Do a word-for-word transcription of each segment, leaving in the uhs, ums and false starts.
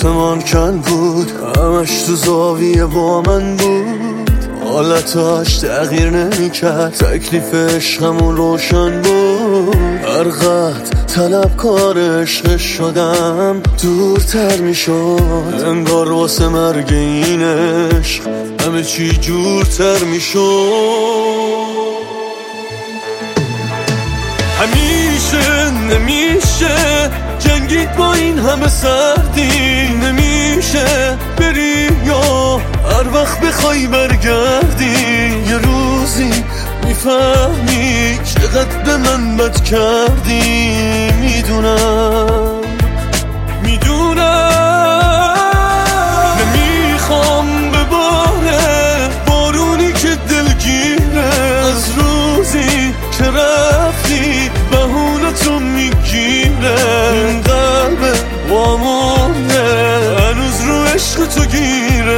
آسمان کن بود، همش تو زاویه با من بود، حالتاش تغییر نمی کرد، تکلیف عشقمون روشن بود. هر قد طلبکار عشق شدم دورتر می شد، انگار واسه مرگ این عشق همه چی جورتر می شد. همیشه نمیشه جنگید با این همه سردی، نمیشه بری یا هر وقت بخوای برگردی، یه روزی میفهمی چقدر به من بد کردی. میدونم میدونم نمیخوام بباره بارونی که دلگیره، از روزی که رفتی بهونتو میگیره، این قلب وامونه هنوز رو عشق تو گیره.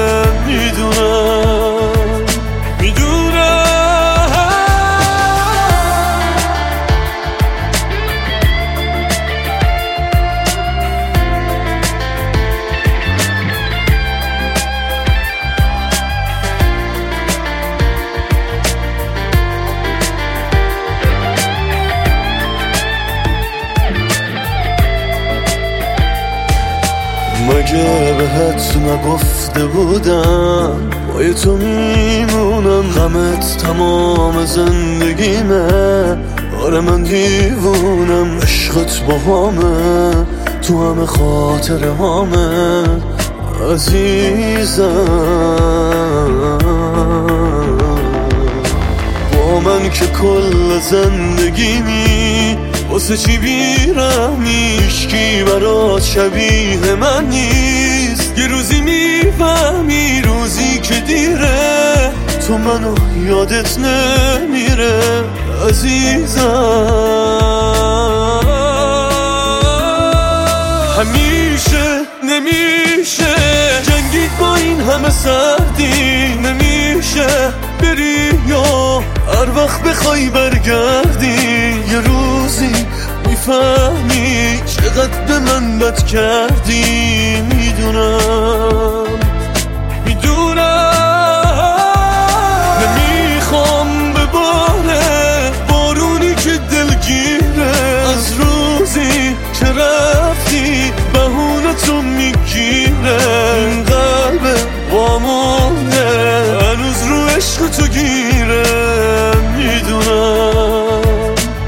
میدونم میدونم مگه بهت نگفته بودم پای تو میمونم، غمت تمام زندگیمه، آره من دیوونم، عشقت با همه تو همه خاطره هامه عزیزم. با من که کل زندگیمی واسه چی بیرحمی، هیچکی برات شبیه من نیست، یه روزی میفهمی روزی که دیره تو منو یادت نمیره عزیزم. همیشه نمیشه جنگید با این همه سردی، نمیشه بری یا هر وقت بخوای برگردی، یه روزی میفهمی چقدر به من بد کردی. میدونم میدونم نمیخوام بباره بارونی که دلگیره، از روزی که رفتی بهونتو میگیره، این قلب وامونه هنوز رو عشق تو گیره. میدونم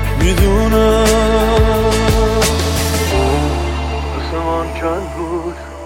میدونم آسمان کن بود،